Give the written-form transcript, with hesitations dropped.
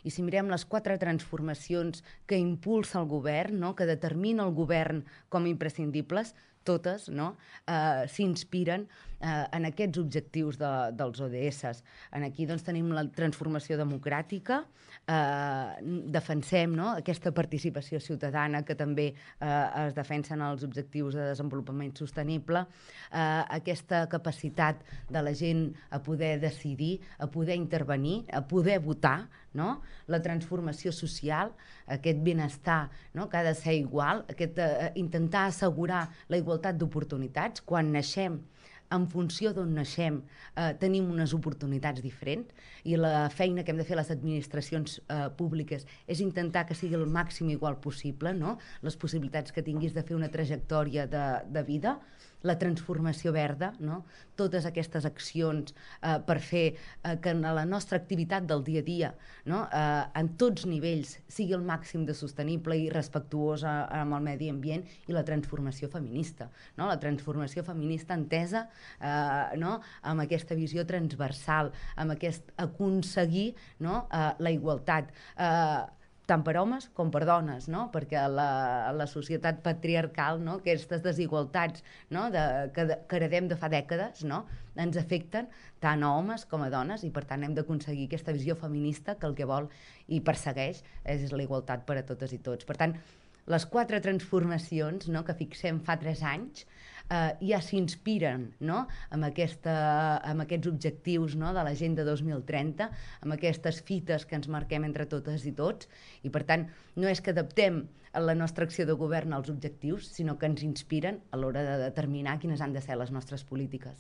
I si mirem les 4 transformacions que impulsa el govern, no? Que determina el govern com imprescindibles, totes, no? S'inspiren en aquests objectius dels ODS. Aquí doncs, tenim la transformació democràtica, defensem, no? Aquesta participació ciutadana que també es defensen els objectius de desenvolupament sostenible, aquesta capacitat de la gent a poder decidir, a poder intervenir, a poder votar, no? La transformació social, aquest benestar, no? Que ha de ser igual, intentar assegurar la igualtat d'oportunitats. Quan naixem, en funció d'on naixem, tenim unes oportunitats diferents i la feina que hem de fer les administracions públiques és intentar que sigui el màxim igual possible, no? Les possibilitats que tinguis de fer una trajectòria de vida, la transformació verda, no? Totes aquestes accions per fer que en la nostra activitat del dia a dia, no? En tots nivells sigui el màxim de sostenible i respectuosa amb el medi ambient, i la transformació feminista, no? La transformació feminista entesa no? Amb aquesta visió transversal, amb aquest aconseguir, no? La igualtat, tant per homes com per dones, no? Perquè la societat patriarcal, no? Aquestes desigualtats, no? Que heredem de fa dècades, no? Ens afecten tant a homes com a dones, i per tant hem d'aconseguir aquesta visió feminista que el que vol i persegueix és la igualtat per a totes i tots. Per tant, les 4 transformacions, no? Que fixem fa 3 anys ja s'inspiren, no? Amb aquests objectius, no? De l'Agenda 2030, amb aquestes fites que ens marquem entre totes i tots, i per tant no és que adaptem la nostra acció de govern als objectius, sinó que ens inspiren a l'hora de determinar quines han de ser les nostres polítiques.